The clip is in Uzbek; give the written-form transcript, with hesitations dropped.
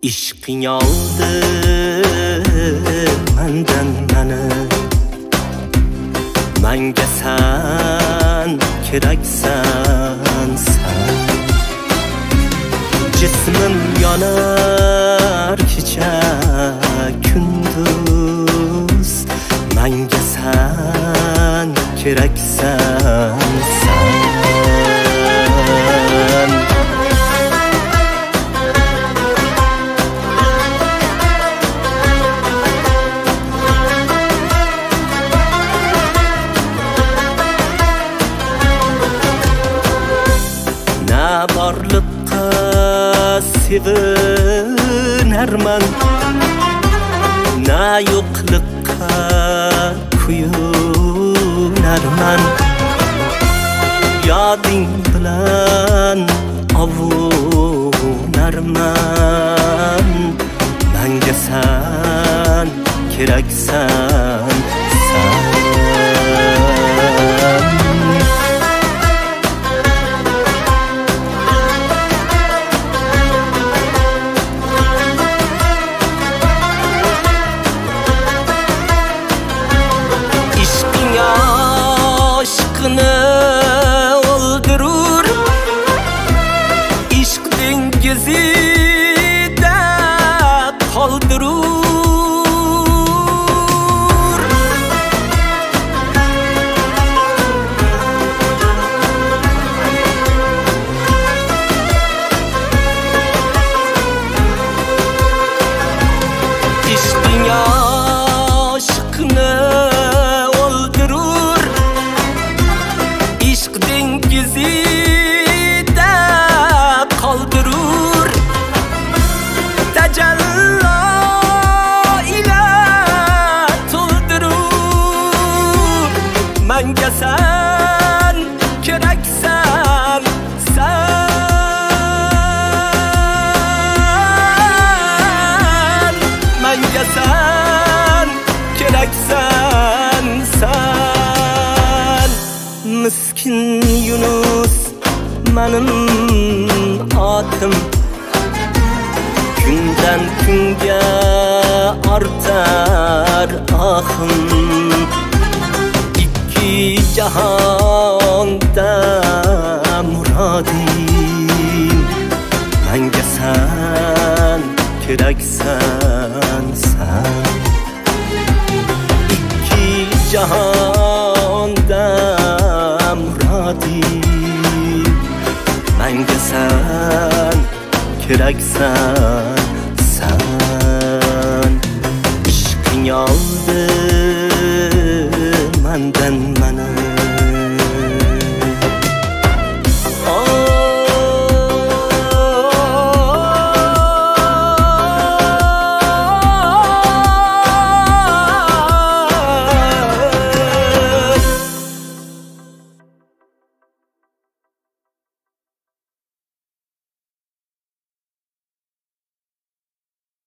Ishqing oldi mendan meni, menga sen keraksan sen. Jismim yonar kecha kunduz, menga sen keraksan sen. Borliqqa sevinarman, na yo'qliqqa kuyunarman. Yoding bilan ovunarman, menga sen keraksan sen. Öldürür ishq dengizida qoldirur. Ishqing aşkını dengizida qoldirur. Tajallo ila to'ldirur. Menga sen keraksan sen. Menga sen keraksan sen. Miskin Yunus benim otim, kundan kunga ortar ahim. Ikki jahonda murodim, menga sen keraksan sen. Ikki jahonda muradim, menga sen keraksan sen. Ishqing